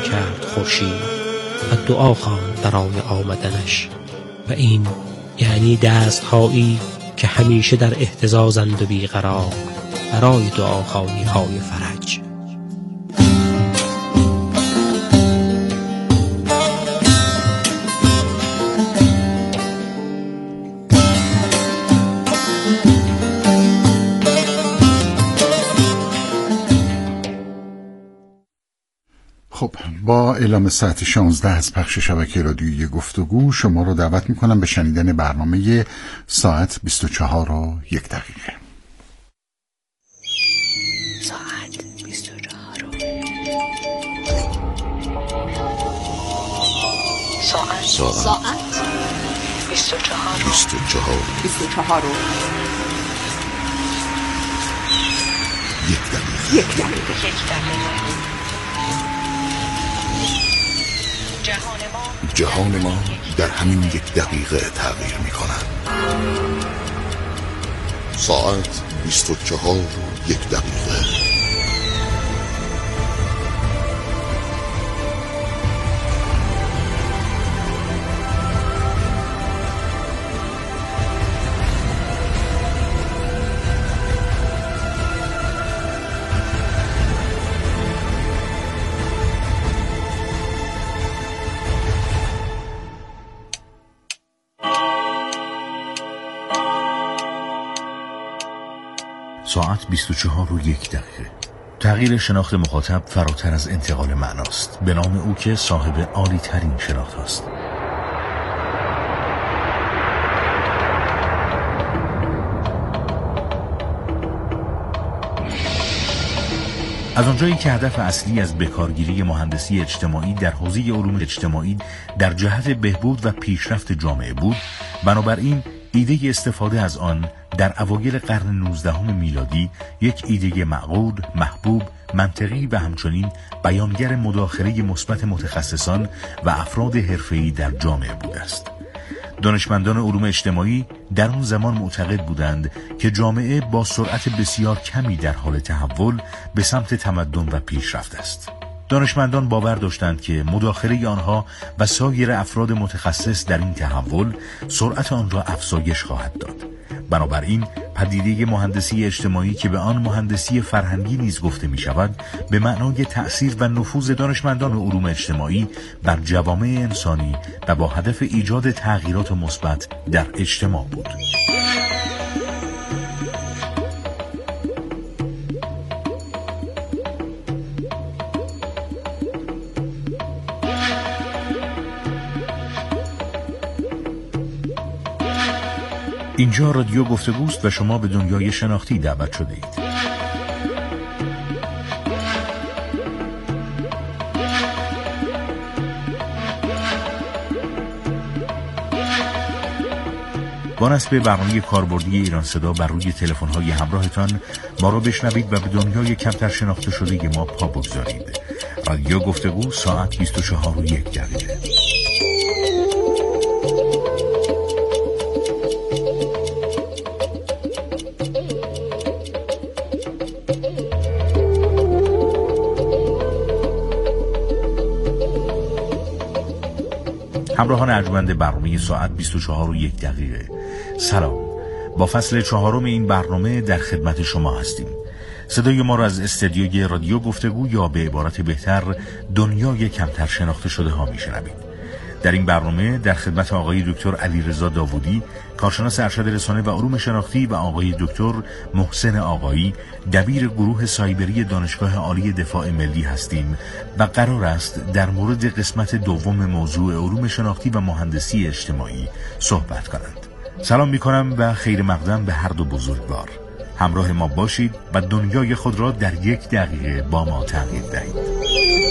کرد خورشید و دعا خواند برای آمدنش، و این یعنی دست‌هایی که همیشه در اهتزازند و بیقرار برای دعاخوانی های فرج. خب، با اعلام ساعت 16 از پخش شبکه رادیویی گفتگو شما رو دعوت میکنم به شنیدن برنامه ساعت 24 و 1 دقیقه. ساعت 24 و ساعت 24 و 1 دقیقه. جهان ما در همین 1 دقیقه تغییر می کند. ساعت 24 و 1 دقیقه. ساعت 24 و 1 دقیقه. تغییر شناخت مخاطب فراتر از انتقال معناست، به نام او که صاحب عالی ترین شناخت است. از آنجایی که هدف اصلی از بکارگیری مهندسی اجتماعی در حوزه علوم اجتماعی در جهت بهبود و پیشرفت جامعه بود، بنابراین ایده استفاده از آن در اوایل قرن 19 میلادی یک ایده معقول، محبوب، منطقی و همچنین بیانگر مداخله مثبت متخصصان و افراد حرفه‌ای در جامعه بوده است. دانشمندان علوم اجتماعی در آن زمان معتقد بودند که جامعه با سرعت بسیار کمی در حال تحول به سمت تمدن و پیشرفت است. دانشمندان باور داشتند که مداخله آنها و سایر افراد متخصص در این تحول سرعت آن را افزایش خواهد داد. بنابراین پدیده مهندسی اجتماعی که به آن مهندسی فرهنگی نیز گفته می شود، به معنای تأثیر و نفوذ دانشمندان علوم اجتماعی بر جوامع انسانی و با هدف ایجاد تغییرات مثبت در اجتماع بود. اینجا رادیو گفتگوست و شما به دنیای شناختی دعوت شده اید. با نصب برنامه کاربردی ایران صدا بر روی تلفن‌های همراهتان ما را بشنوید و به دنیای کمتر شناخته شده ما پا بگذارید. رادیو گفتگو ساعت 24 و 1 دقیقه. همراهان ارجمند برنامه ساعت 24 و 1 دقیقه، سلام. با فصل 4 این برنامه در خدمت شما هستیم. صدای ما را از استدیوی رادیو گفتگو یا به عبارت بهتر دنیای کمتر شناخته شده ها میشنوید. در این برنامه در خدمت آقای دکتر علیرضا داوودی، کارشناس ارشد رسانه و علوم شناختی، و آقای دکتر محسن آقایی، دبیر گروه سایبری دانشگاه عالی دفاع ملی هستیم و قرار است در مورد قسمت دوم موضوع علوم شناختی و مهندسی اجتماعی صحبت کنند. سلام می‌کنم و خیر مقدم به هر دو بزرگوار. همراه ما باشید و دنیای خود را در 1 دقیقه با ما تغییر دهید.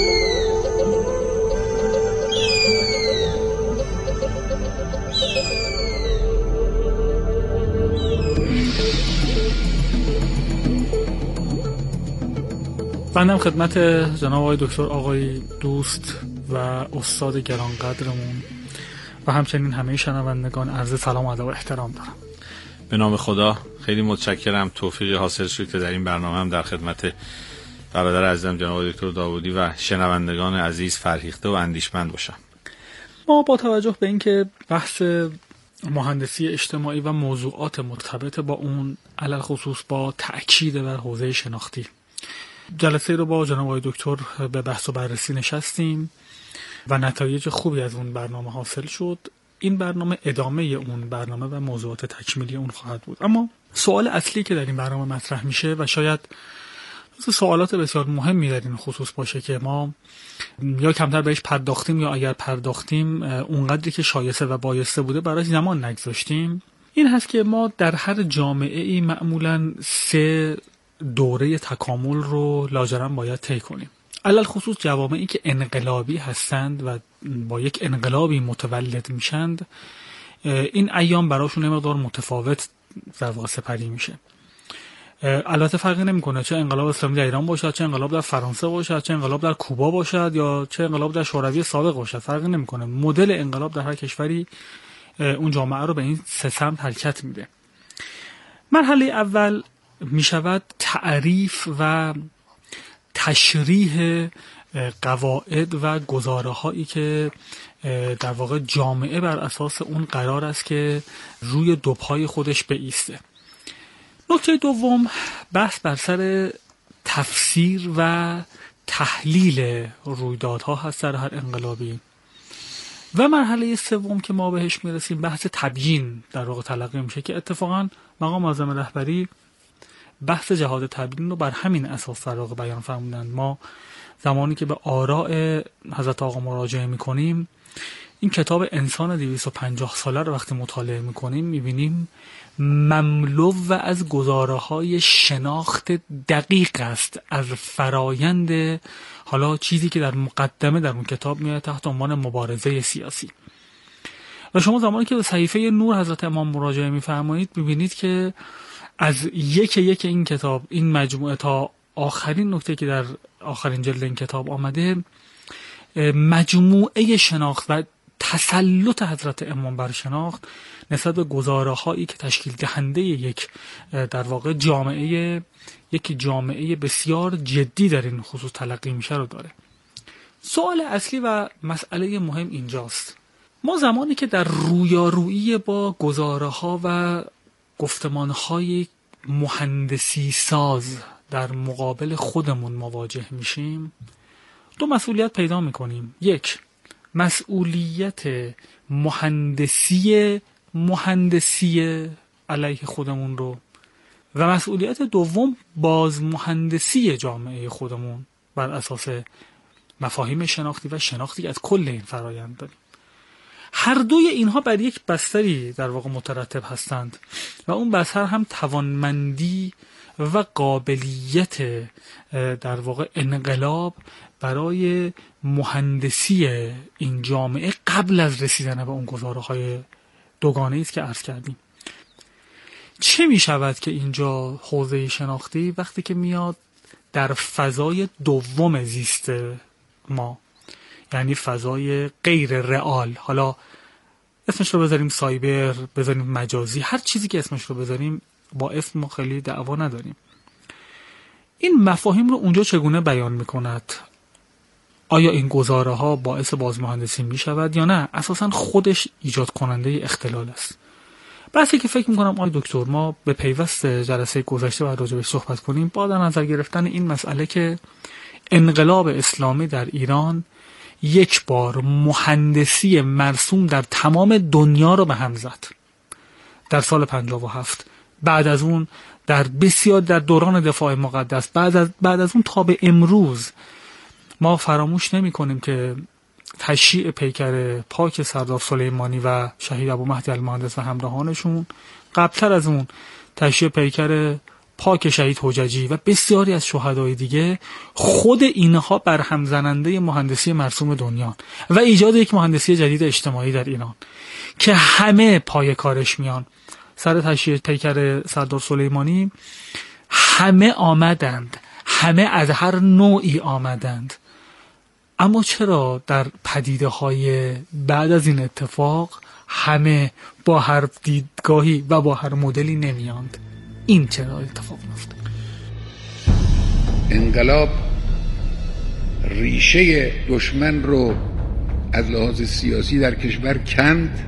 بندم خدمت جناب آقای دکتر آقای دوست و استاد گرانقدرمون و همچنین همه شنوندگان عرض سلام و ادب و احترام دارم. به نام خدا خیلی متشکرم. توفیقی حاصل شد که در این برنامه هم در خدمت برادر عزیزم جناب دکتر داوودی و شنوندگان عزیز فرهیخته و اندیشمند باشم. ما با توجه به اینکه بحث مهندسی اجتماعی و موضوعات مرتبط با اون علل خصوص با تأکید بر حوزه شناختی جلسه رو با جناب آقای دکتر به بحث و بررسی نشستیم و نتایج خوبی از اون برنامه حاصل شد. این برنامه ادامه اون برنامه و موضوعات تکمیلی اون خواهد بود. اما سوال اصلی که در این برنامه مطرح میشه و شاید سوالات بسیار مهمی در این خصوص باشه که ما یا کمتر بهش پرداختیم یا اگر پرداختیم اونقدری که شایسته و بایسته بوده براش زمان نگذاشتیم، این هست که ما در هر جامعه ای معمولاً 3 دوره تکامل رو لاجرم باید طی کنیم. علل خصوص جوامعی که انقلابی هستند و با یک انقلابی متولد میشند، این ایام براشون یه مقدار متفاوت در واقع سپری میشه. البته فرقی نمیکنه چه انقلاب اسلامی در ایران باشد، چه انقلاب در فرانسه باشد، چه انقلاب در کوبا باشد یا چه انقلاب در شوروی سابق باشد، فرقی نمیکنه. مدل انقلاب در هر کشوری اون جامعه رو به این 3 سمت حرکت میده. مرحله اول میشود تعریف و تشریح قواعد و گزاره هایی که در واقع جامعه بر اساس اون قرار است که روی 2 پای خودش بایسته. نکته دوم بحث بر سر تفسیر و تحلیل رویدادها هست در هر انقلابی. و مرحله سوم که ما بهش میرسیم بحث تبیین در واقع تلقی میشه که اتفاقا مقام معظم رهبری بحث جهاد تبیین رو بر همین اساس در واقع بیان فرمودند. ما زمانی که به آراء حضرت آقا مراجعه میکنیم، این کتاب انسان 250 ساله رو وقتی مطالعه میکنیم میبینیم مملو و از گزاره‌های شناخت دقیق است از فرایند حالا چیزی که در مقدمه در اون کتاب میاد تحت عنوان مبارزه سیاسی. و شما زمانی که به صحیفه نور حضرت امام مراجعه میفرمایید میبینید که از یک این کتاب، این مجموعه تا آخرین نکته که در آخرین جلد این کتاب آمده، مجموعه شناخت و تسلط حضرت امام بر شناخت نسبت به گزاره‌هایی که تشکیل دهنده یک در واقع جامعه بسیار جدی در این خصوص تلقی میشه رو داره. سوال اصلی و مسئله مهم اینجاست. ما زمانی که در رویارویی با گزاره‌ها و گفتمان‌های مهندسی ساز در مقابل خودمون مواجه میشیم، 2 مسئولیت پیدا میکنیم. 1 مسئولیت مهندسی علیه خودمون رو و مسئولیت دوم باز مهندسی جامعه خودمون بر اساس مفاهیم شناختی و شناختی از کل این فرایند داریم. هر دوی اینها بر یک بستری در واقع مترتب هستند و اون بستر هم توانمندی و قابلیت در واقع انقلاب برای مهندسی این جامعه قبل از رسیدن به اون گزاره‌های دوگانه‌ای است که عرض کردیم. چه می شود که اینجا حوزه شناختی وقتی که میاد در فضای دوم زیست ما، یعنی فضای غیر رئال، حالا اسمش رو بذاریم سایبر، بذاریم مجازی، هر چیزی که اسمش رو بذاریم با اسم ما خیلی دعوا نداریم، این مفاهیم رو اونجا چگونه بیان میکند؟ آیا این گزاره ها باعث بازمهندسی می شود یا نه اساساً خودش ایجاد کننده اختلال است؟ بحثی که فکر میکنم آقای دکتر ما به پیوست جلسه گذشته باید راجع بهش صحبت کنیم با در نظر گرفتن این مسئله که انقلاب اسلامی در ایران یک بار مهندسی مرسوم در تمام دنیا رو به هم زد در سال 57. بعد از اون در بسیار در دوران دفاع مقدس، بعد از اون تا به امروز ما فراموش نمی کنیم که تشییع پیکر پاک سردار سلیمانی و شهید ابو مهدی المهندس و همراهانشون، قبلتر از اون تشییع پیکر پاک شهید حججی و بسیاری از شهدای دیگه، خود اینها برهم زننده مهندسی مرسوم دنیا و ایجاد یک مهندسی جدید اجتماعی در ایران که همه پای کارش میان. سر تشییع پیکر سردار سلیمانی همه آمدند، همه از هر نوعی آمدند، اما چرا در پدیده های بعد از این اتفاق همه با هر دیدگاهی و با هر مدلی نمیاند؟ این چرا اتفاق میفته؟ انقلاب ریشه دشمن رو از لحاظ سیاسی در کشور کند.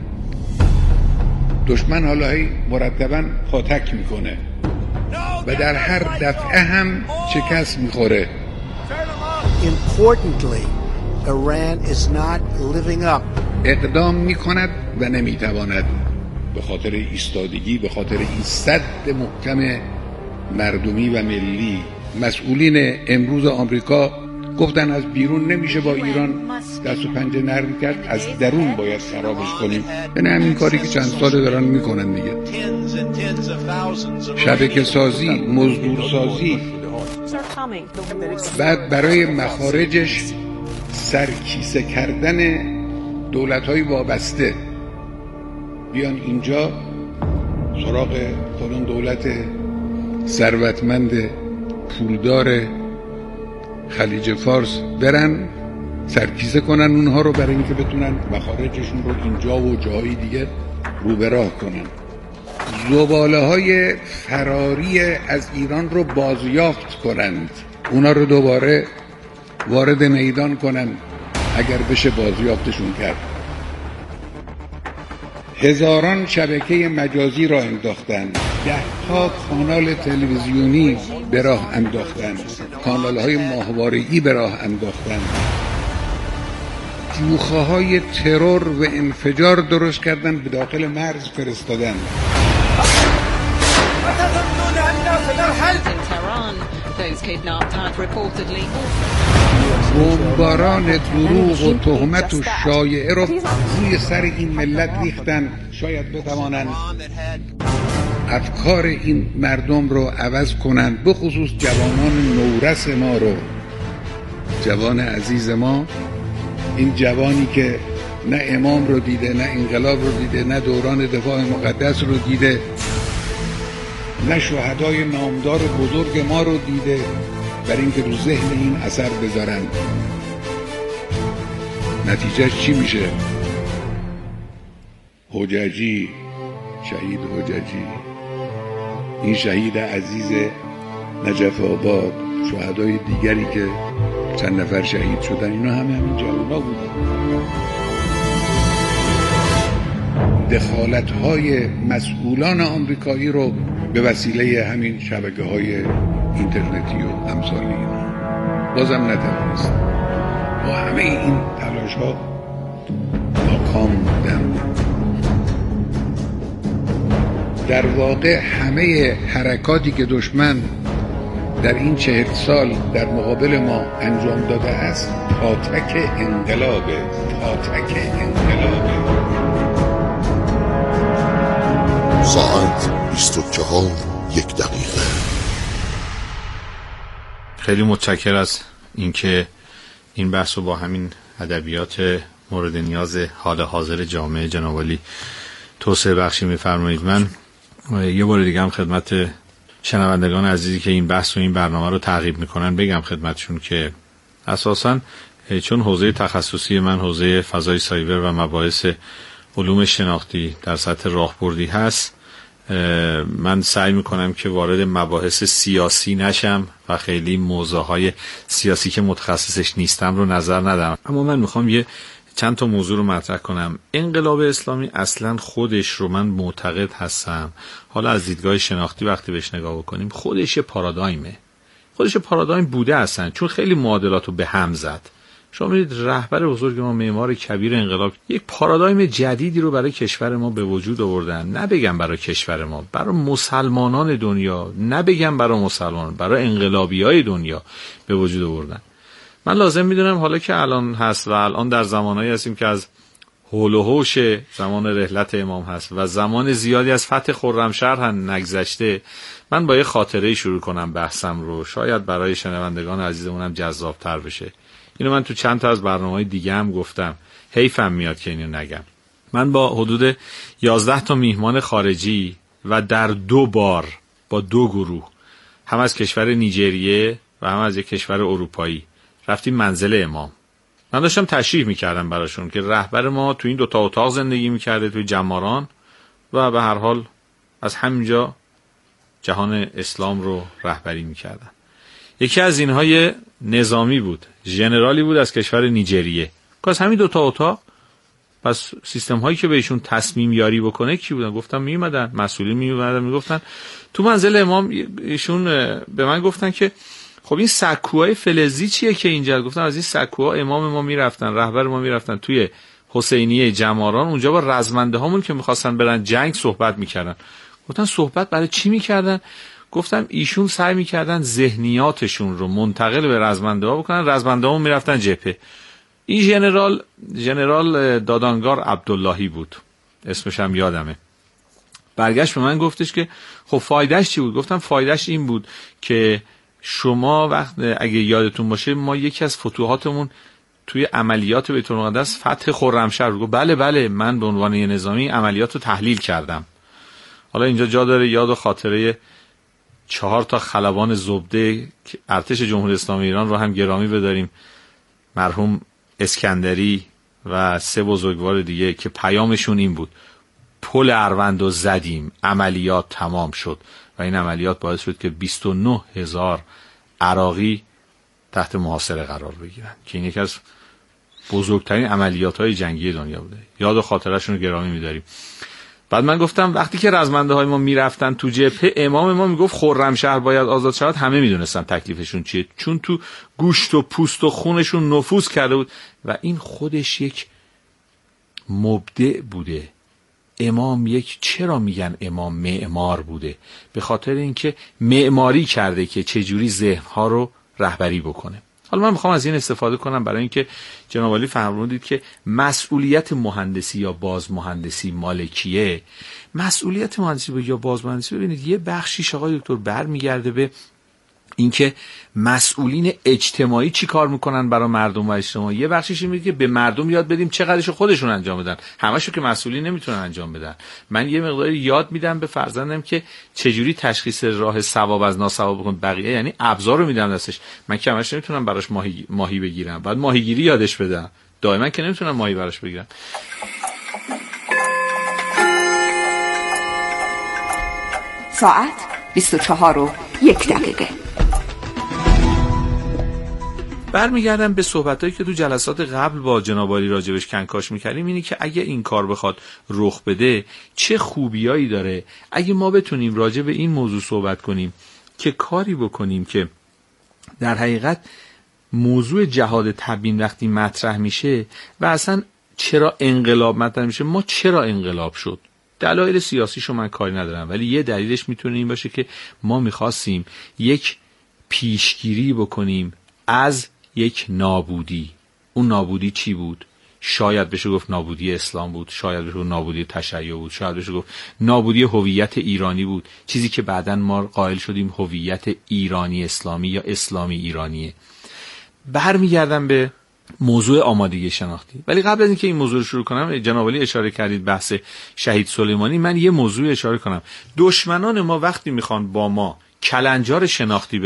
دشمن حالا مرتباً پاتک میکنه و در هر دفعه هم شکست میخوره. Importantly, Iran is not living up. اقدام میکند و نمیتواند به خاطر ایستادگی، به خاطر این سد محکم مردمی و ملی. مسئولین امروز آمریکا گفتن از بیرون نمیشه با ایران دست و پنجه نرم کرد، از درون باید خرابش کنیم. یعنی همین کاری که چند سال دارن میکنن دیگه. شبکه سازی، مزدور سازی، بعد برای مخارجش سرکیسه کردن دولت‌های وابسته. بیان اینجا سراغ فلان دولت ثروتمند پولدار خلیج فارس برن سرکیسه کنن اونها رو، برای اینکه بتونن مخارجشون رو اینجا و جاهای دیگه رو به راه کنن. زباله‌های فراری از ایران رو بازیافت کنند، اونا رو دوباره وارد میدان کنن اگر بشه بازیافتشون کرد. هزاران شبکه مجازی را انداختند، 10 کانال تلویزیونی به راه انداختند، کانال‌های ماهواره‌ای به راه انداختند، جوخه‌های ترور و انفجار درست کردن، به داخل مرز فرستادن. بمباران دروغ و تهمت و شایعه رو روی سر این ملت ریختن. شاید بتوانند افکار این مردم رو عوض کنند، به خصوص جوانان نورس ما رو. جوان عزیز ما، این جوانی که نه امام رو دیده، نه انقلاب رو دیده، نه دوران دفاع مقدس رو دیده، نه شهدای نامدار بزرگ ما رو دیده، برای اینکه رو ذهن این اثر بذارن. نتیجهش چی میشه؟ حججی، شهید حججی، این شهید عزیز نجف آباد، شهدای دیگری که چند نفر شهید شدن، اینا همین جوانا بودن. دخالت‌های مسئولان آمریکایی رو به وسیله همین شبکه‌های اینترنتی و امثال اینا بازم نتوانست. با همه این تلاش‌ها ناکام بودن. در واقع همه حرکاتی که دشمن در این 40 سال در مقابل ما انجام داده است پاتک انقلابه، پاتک انقلابه. ساعت 24:01. خیلی متشکر از اینکه این بحث رو با همین ادبیات مورد نیاز حال حاضر جامعه جناب عالی توسعه بخشی می‌فرمایید. من یه بار دیگه هم خدمت شنوندگان عزیزی که این بحث و این برنامه رو تعقیب میکنن بگم خدمتشون که اساساً چون حوزه تخصصی من حوزه فضای سایبر و مباحث علوم شناختی در سطح راهبردی هست، من سعی میکنم که وارد مباحث سیاسی نشم و خیلی موضوعهای سیاسی که متخصصش نیستم رو نظر ندم. اما من میخوام یه چند تا موضوع رو مطرح کنم. انقلاب اسلامی اصلا خودش رو من معتقد هستم، حالا از دیدگاه شناختی وقتی بهش نگاه بکنیم، خودش یه پارادایمه. خودش پارادایم بوده اصلا، چون خیلی معادلات رو به هم زد. شما می‌بینید رهبر بزرگ ما، معمار کبیر انقلاب، یک پارادایم جدیدی رو برای کشور ما به وجود آوردن. نه بگم برای کشور ما، برای مسلمانان دنیا، نه بگم برای مسلمانان، برای انقلابیای دنیا به وجود آوردن. من لازم میدونم حالا که الان هست و الان در زمانهایی هستیم که از حول و حوش زمان رحلت امام هست و زمان زیادی از فتح خرمشهر هم نگذشته، من با یه خاطره شروع کنم بحثم رو، شاید برای شنوندگان عزیزمونم جذاب‌تر بشه. اینو من تو چند تا از برنامه‌های دیگه هم گفتم، حیفم میاد که اینو نگم. من با حدود 11 تا میهمان خارجی و در 2 بار با 2 گروه، هم از کشور نیجریه و هم از یک کشور اروپایی، رفتیم منزل امام. من داشتم تشریح میکردم براشون که رهبر ما تو این 2 تا اتاق زندگی میکرده توی جماران و به هر حال از همینجا جهان اسلام رو رهبری میکردن. یکی از اینهای نظامی بود، ژنرالی بود از کشور نیجریه. که از همین دوتا اتاق پس سیستم هایی که بهشون تصمیم یاری بکنه کی بودن؟ گفتم می اومدن مسئولین، می اومدن میگفتن تو منزل امام. ایشون به من گفتن که خب این سکوهای فلزی چیه که اینجا؟ گفتم از این سکوها امام ما میرفتن، رهبر ما میرفتن توی حسینیه جماران، اونجا با رزمنده هامون که میخواستن برن جنگ صحبت میکردن. گفتن صحبت برای چی میکردن؟ گفتم ایشون سعی میکردن ذهنیاتشون رو منتقل به رزمنده ها بکنن، رزمنده ها میرفتن جبهه. این ژنرال دادانگار عبداللهی بود، اسمش هم یادمه. برگشت به من گفتش که خب فایدهش چی بود؟ گفتم فایدهش این بود که شما وقت اگه یادتون باشه ما یکی از فتوحاتمون توی عملیات بیت المقدس فتح خرمشهر بود. بله من به عنوان یه نظامی عملیات رو تحلیل کردم. حالا اینجا جا داره یاد و خاطره 4 خلبان زبده ارتش جمهوری اسلامی ایران رو هم گرامی بداریم، مرحوم اسکندری و 3 بزرگوار دیگه که پیامشون این بود: پل اروند رو زدیم، عملیات تمام شد و این عملیات باعث شد که 29,000 عراقی تحت محاصره قرار بگیرن که این یکی از بزرگترین عملیات‌های جنگی دنیا بوده. یاد و خاطرشون رو گرامی می‌داریم. بعد من گفتم وقتی که رزمنده های ما میرفتن تو جبهه، امام ما میگفت خرمشهر باید آزاد شود، همه میدونستن تکلیفشون چیه، چون تو گوشت و پوست و خونشون نفوذ کرده بود و این خودش یک مبدع بوده. امام یک، چرا میگن امام معمار بوده؟ به خاطر اینکه معماری کرده که چجوری ذهنها رو رهبری بکنه. حالا من میخوام از این استفاده کنم برای اینکه جناب عالی فرمودید که مسئولیت مهندسی یا بازمهندسی مالکیه. مسئولیت مهندسی یا بازمهندسی، ببینید یه بخشیش آقای دکتر برمیگرده به اینکه مسئولین اجتماعی چی کار میکنن برای مردم و اجتماع. یه بخشیش اینه که به مردم یاد بدیم چقدرشو خودشون انجام بدن، همشو که مسئولین نمیتونن انجام بدن. من یه مقداری یاد میدم به فرزندم که چجوری تشخیص راه صواب از ناصواب بکنه. بقیه یعنی ابزار رو میدم دستش، من که همش نمیتونم براش ماهی بگیرم، بعد ماهیگیری یادش بدم، دائما که نمیتونم ماهی براش بگیرم. ساعت 24:01. برمیگردم به صحبتایی که تو جلسات قبل با جناب عالی راجبش کنکاش میکردیم، اینی که اگه این کار بخواد رخ بده چه خوبیایی داره. اگه ما بتونیم راجب این موضوع صحبت کنیم که کاری بکنیم که در حقیقت موضوع جهاد تبیین وقتی مطرح میشه و اصلا چرا انقلاب مطرح میشه، ما چرا انقلاب شد، دلایل سیاسیشو من کاری ندارم، ولی یه دلیلش میتونه این باشه که ما میخواستیم یک پیشگیری بکنیم از یک نابودی. اون نابودی چی بود؟ شاید بشه گفت نابودی اسلام بود، شاید بشه گفت نابودی تشیع بود، شاید بشه گفت نابودی هویت ایرانی بود، چیزی که بعداً ما قائل شدیم هویت ایرانی اسلامی یا اسلامی ایرانیه. برمیگردم به موضوع آمادگی شناختی. ولی قبل از اینکه این موضوع رو شروع کنم، جناب عالی اشاره کردید بحث شهید سلیمانی، من یه موضوع اشاره کنم. دشمنان ما وقتی میخوان با ما کلنجار شناختی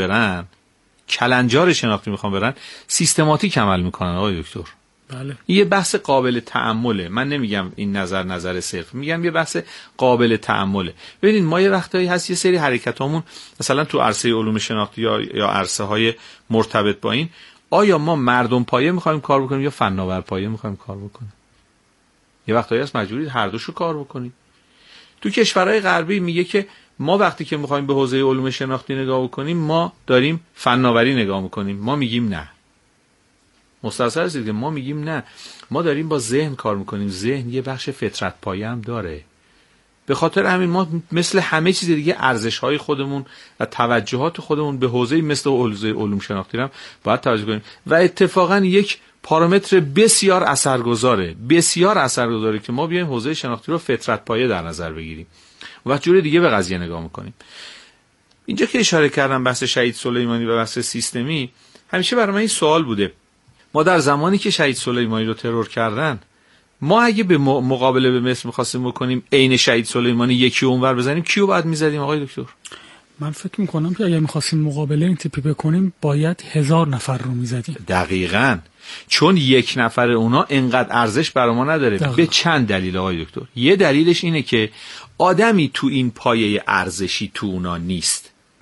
میخوان برن، سیستماتیک عمل میکنن آقای دکتر. بله. یه بحث قابل تأمله. من نمیگم این نظر صرف، میگم یه بحث قابل تأمله. ببینید ما یه وقتایی هست یه سری حرکتامون مثلا تو عرصه علوم شناختی یا عرصه های مرتبط با این، آیا ما مردم پایه میخوایم کار بکنیم یا فناور پایه میخوایم کار بکنیم؟ یه وقتایی هست مجبورید هر دوشو کار بکنید. تو کشورهای غربی میگه که ما وقتی که میخوایم به حوزه علوم شناختی نگاه بکنیم ما داریم فناوری نگاه میکنیم. ما میگیم نه. مستحضر هستید که ما میگیم نه، ما داریم با ذهن کار میکنیم. ذهن یه بخش فطرت پایه هم داره. به خاطر همین ما مثل همه چیز دیگه ارزش‌های خودمون و توجهات خودمون به حوزه مثل حوزه علوم شناختی هم باید توجه کنیم. و اتفاقا یک پارامتر بسیار اثرگذاره که ما بیایم حوزه شناختی رو فطرت پایه در نظر بگیریم و جور دیگه به قضیه نگاه میکنیم. اینجا که اشاره کردم بحث شهید سلیمانی و بحث سیستمی، همیشه برای من این سوال بوده: ما در زمانی که شهید سلیمانی رو ترور کردن، ما اگه به مقابله به مصر می‌خواستیم بکنیم عین شهید سلیمانی یکی اونور بزنیم، کیو بعد می‌زدیم آقای دکتر؟ من فکر می‌کنم که اگه می‌خواستیم مقابله این تیپی بکنیم باید 1000 نفر رو می‌زدیم. دقیقاً. چون یک نفر اونا انقدر ارزش برای ما نداره. به چند دلیل آقای دکتر. یه دلیلش اینه که آدمی تو این پایه ارزشی تو اونا نیست.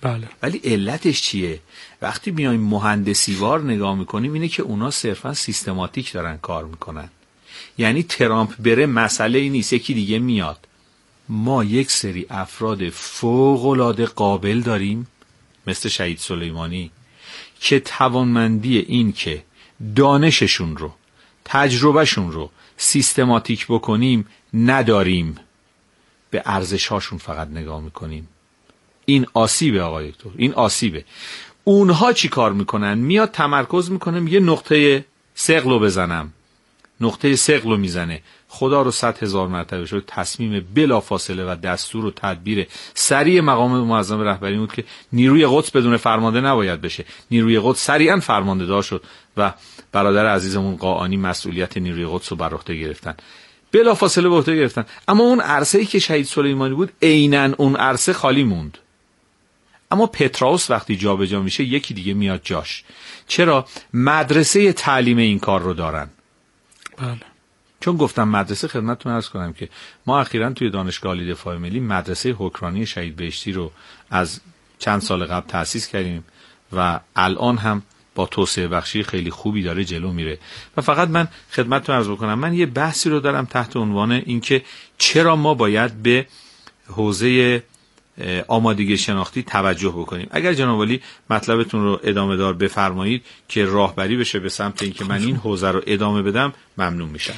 بله. ولی علتش چیه؟ وقتی میایم مهندسیوار نگاه میکنیم اینه که اونا صرفا سیستماتیک دارن کار میکنن. یعنی ترامپ بره مسئله ای نیست، یکی دیگه میاد. ما یک سری افراد فوق‌العاده قابل داریم مثل شهید سلیمانی که توانمندی این که دانششون رو، تجربهشون رو سیستماتیک بکنیم نداریم، به ارزش هاشون فقط نگاه میکنیم. این آسیبه آقای دکتر، این آسیبه. اونها چی کار میکنن؟ میاد تمرکز میکنه، میگه نقطه ثقل رو بزنم، نقطه ثقل رو میزنه. خدا رو 100,000 مرتبه شد تصمیم بلافاصله و دستور و تدبیر سریع مقام معظم رهبری بود که نیروی قدس بدون فرمانده نباید بشه. نیروی قدس سریعا فرمانده دار شد و برادر عزیزمون قاآنی مسئولیت نیروی قدس رو بر عهده گرفتن، بلافاصله به عهده گرفتن. اما اون عرصه‌ای که شهید سلیمانی بود عیناً اون عرصه خالی موند. اما پتراوس وقتی جابجا میشه یکی دیگه میاد جاش. چرا؟ مدرسه تعلیم این کار رو دارن. بله. چون گفتم مدرسه، خدمتتون عرض کنم که ما اخیراً توی دانشگاه علی دفاع ملی مدرسه حکرانی شهید بهشتی رو از چند سال قبل تأسیس کردیم و الان هم با توسعه بخشی خیلی خوبی داره جلو میره. و فقط من خدمتتون عرض بکنم، من یه بحثی رو دارم تحت عنوان اینکه چرا ما باید به حوزه آمادگی شناختی توجه بکنیم. اگر جناب عالی مطلبتون رو ادامه دار بفرمایید که راهبری بشه به سمت اینکه من این حوزه رو ادامه بدم، ممنون میشم.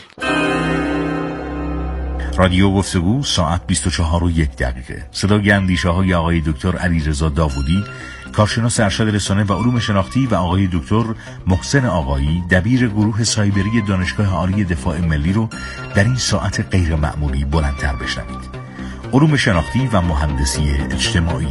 رادیو گفتگو ساعت 24:01. صدای اندیشه های آقای دکتر علیرضا داوودی، کارشناس ارشد رسانه و علوم شناختی، و آقای دکتر محسن آقایی، دبیر گروه سایبری دانشگاه عالی دفاع ملی رو در این ساعت غیر معمولی بلندتر بشنوید. علوم شناختی و مهندسی اجتماعی.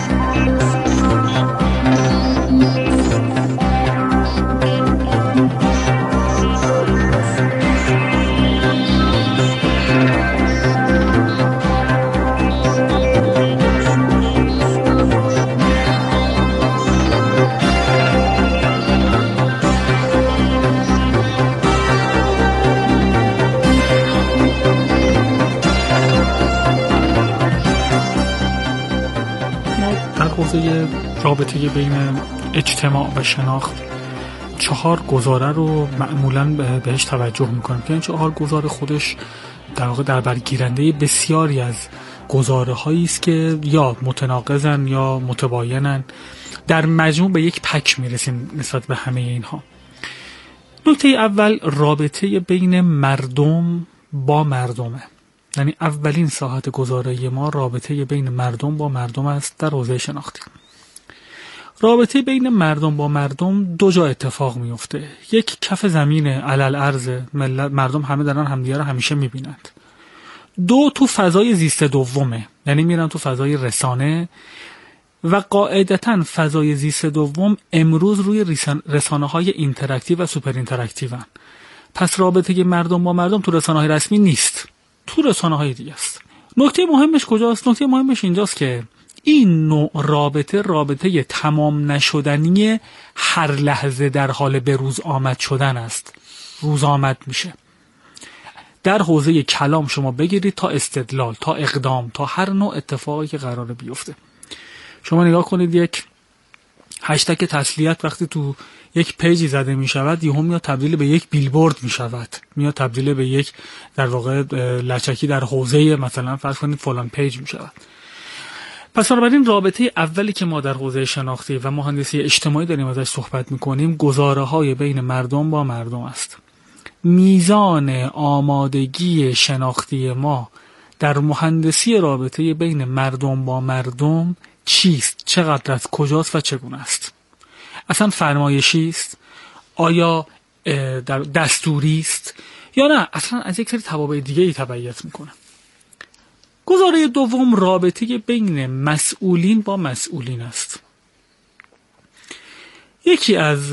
رابطه بین اجتماع و شناخت 4 گزاره رو معمولاً بهش توجه میکنیم که این 4 گزاره خودش در واقع در برگیرنده بسیاری از گزاره هایی است که یا متناقضن یا متباینن. در مجموع به یک پک میرسیم نسبت به همه اینها. نکته اول رابطه بین مردم با مردمه. یعنی اولین ساحت گزاره ما رابطه بین مردم با مردم است در حوزه شناختی. رابطه بین مردم با مردم 2 جا اتفاق میفته. یک، کف زمین علل ارض، مردم همه دارن همدیگه رو همیشه میبینند. 2، تو فضای زیست دومه، یعنی میرن تو فضای رسانه و قاعدتاً فضای زیست دوم امروز روی رسانه های اینتراکتیو و سوپر اینتراکتیو هن. پس رابطه مردم با مردم تو رسانه های رسمی نیست، تو رسانه های دیگه است. نکته مهمش کجاست؟ نکته مهمش اینجاست که این نوع رابطه تمام نشدنی هر لحظه در حال به روز آمد شدن است. روز آمد میشه. در حوزه کلام شما بگیرید تا استدلال، تا اقدام، تا هر نوع اتفاقی که قراره بیفته. شما نگاه کنید یک هشتگ تسلیت وقتی تو یک پیجی زده می شود یهو میاد تبدیل به یک بیلبورد می شود، میاد تبدیل به یک در واقع لچکی در حوزه مثلا فرض کنید فلان پیج می شود. پس بنابراین رابطه اولی که ما در حوزه شناختی و مهندسی اجتماعی داریم ازش صحبت می کنیم گزاره های بین مردم با مردم است. میزان آمادگی شناختی ما در مهندسی رابطه بین مردم با مردم چیست؟ چقدر است؟ کجاست و چگونه است؟ اصلا فرمایشی است؟ آیا در دستوری است؟ یا نه اصلا از یک سری توابع دیگه ای تبعیت میکنه؟ گزاره دوم رابطه بین مسئولین با مسئولین است. یکی از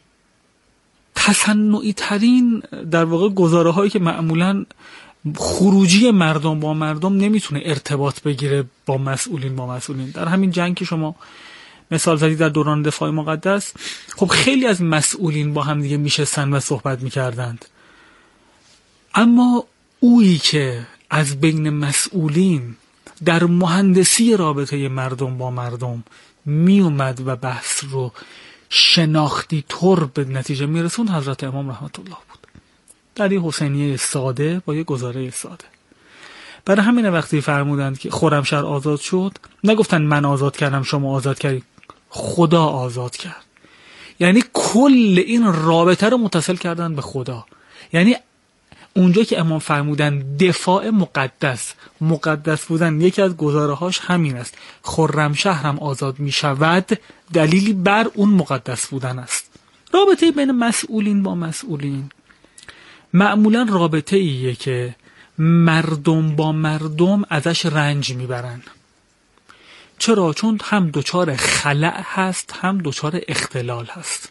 تصنعی ترین در واقع گزاره هایی که معمولاً خروجی مردم با مردم نمیتونه ارتباط بگیره با مسئولین. در همین جنگ که شما مثال زدید در دوران دفاع مقدس، خب خیلی از مسئولین با هم دیگه میشستن و صحبت میکردند، اما اویی که از بین مسئولین در مهندسی رابطه مردم با مردم می اومد و بحث رو شناختی طور به نتیجه میرسون حضرت امام رحمت الله بود، در یه حسینیه ساده با یه گزاره ساده. برای همین وقتی فرمودند که خرمشهر آزاد شد، نگفتن من آزاد کردم شما آزاد کردید، خدا آزاد کرد. یعنی کل این رابطه رو متصل کردن به خدا. یعنی اونجا که امام فرمودن دفاع مقدس بودن، یکی از گزاره‌هاش همین است، خرمشهر هم آزاد می شود، دلیلی بر اون مقدس بودن است. رابطه بین مسئولین با مسئولین معمولا رابطه ایه که مردم با مردم ازش رنج میبرن. چرا؟ چون هم دچار خلأ هست هم دچار اختلال هست.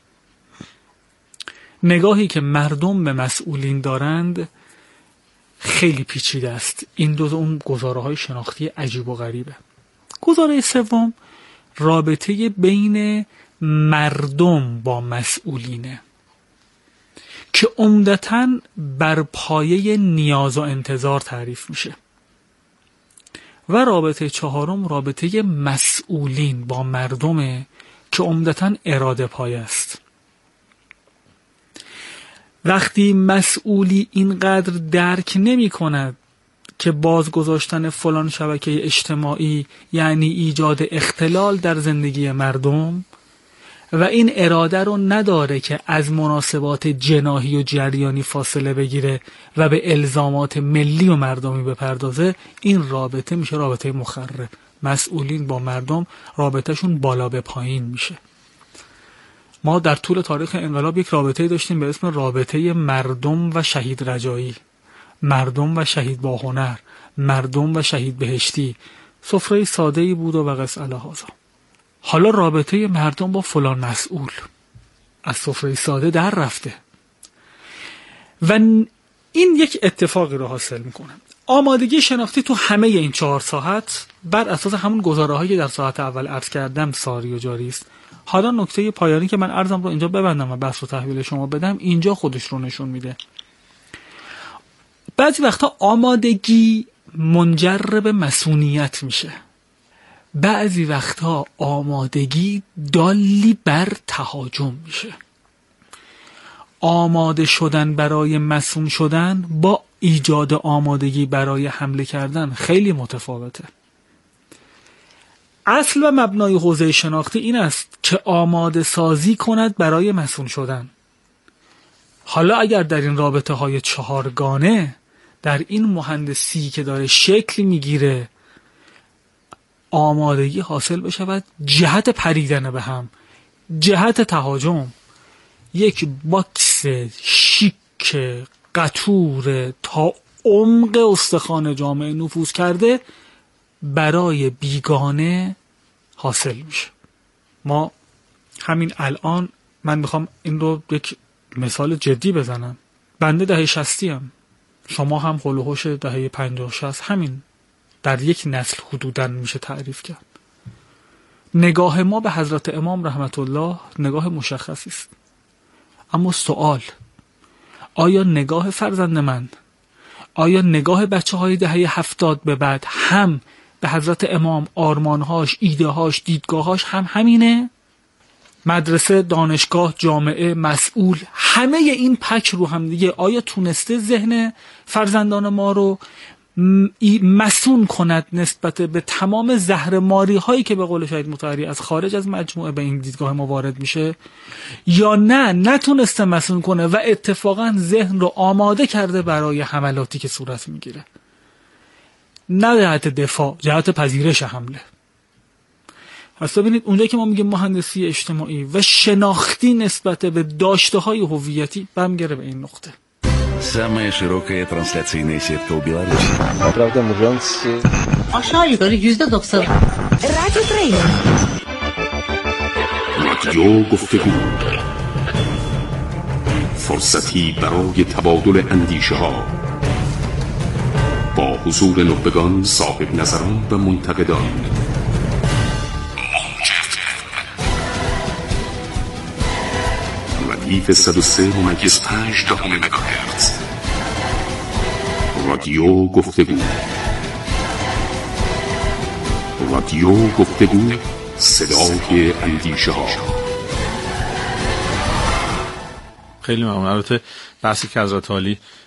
نگاهی که مردم به مسئولین دارند خیلی پیچیده است. این دو اون گزاره‌های شناختی عجیب و غریبه. گزاره سوم رابطه بین مردم با مسئولینه که عمدتاً بر پایه نیاز و انتظار تعریف میشه. و رابطه چهارم رابطه مسئولین با مردمه که عمدتاً اراده پایه است. وقتی مسئولی اینقدر درک نمی کند که بازگذاشتن فلان شبکه اجتماعی یعنی ایجاد اختلال در زندگی مردم و این اراده رو نداره که از مناسبات جناحی و جریانی فاصله بگیره و به الزامات ملی و مردمی بپردازه، این رابطه میشه رابطه مخرب. مسئولین با مردم رابطهشون بالا به پایین میشه. ما در طول تاریخ انقلاب یک رابطه داشتیم به اسم رابطه مردم و شهید رجایی، مردم و شهید با هنر، مردم و شهید بهشتی. سفره ساده‌ای بود و قص الهازا. حالا رابطه مردم با فلان مسئول از سفره ساده در رفته و این یک اتفاقی رو حاصل میکنه. آمادگی شناختی تو همه این 4 ساعت بر اساس همون گزاره‌هایی که در ساعت اول عرض کردم ساری و جاری است. حالا نکته پایانی که من عرضم رو اینجا ببندم و بحث رو تحویل شما بدم اینجا خودش رو نشون میده. بعضی وقتا آمادگی منجر به مسئولیت میشه، بعضی وقتا آمادگی دالی بر تهاجم میشه. آماده شدن برای مسئول شدن با ایجاد آمادگی برای حمله کردن خیلی متفاوته. اصل و مبنای حوزه شناختی این است که آماده سازی کند برای مسئول شدن. حالا اگر در این رابطه های 4 گانه، در این مهندسی که داره شکل میگیره، آمادگی حاصل بشود جهت پریدن به هم، جهت تهاجم، یک باکس شیک قطور تا عمق استخوان جامعه نفوذ کرده برای بیگانه حاصل میشه. ما همین الان من میخوام این رو یک مثال جدی بزنم. بنده دهه 60 ام، شما هم هول و هوش دهه 50-60، همین در یک نسل حدوداً میشه تعریف کرد. نگاه ما به حضرت امام رحمت الله نگاه مشخصی است. اما سوال، آیا نگاه فرزند من، آیا نگاه بچه های دهه 70 به بعد هم به حضرت امام آرمانهاش، ایدههاش، دیدگاهاش هم همینه؟ مدرسه، دانشگاه، جامعه، مسئول، همه این پک رو هم دیگه آیا تونسته ذهن فرزندان ما رو مسون کند نسبت به تمام زهرماری هایی که به قول شهید مطهری از خارج از مجموعه به این دیدگاه ما وارد میشه، یا نه نتونسته مسون کنه و اتفاقا ذهن رو آماده کرده برای حملاتی که صورت میگیره، نه جهت دفاع، جهت پذیرش حمله. پس ببینید اونجا که ما میگیم مهندسی اجتماعی و شناختی نسبت به داشته های هویتی برمیگره به این نقطه. Самая широкая трансляционная сетка у Беларуси. Правда, мужанцы. Aşağı yukarı %90. رادیو تریلر. رادیو گفتگو، فرصتی برای تبادل اندیشه ها با حضور نخبگان، صاحب نظران و منتقدان. ردیف 103.5 مگاهرتز. رادیو گفتگو. رادیو گفتگو صدای اندیشه ها. خیلی ممنون. البته بحثی که حضرت عالی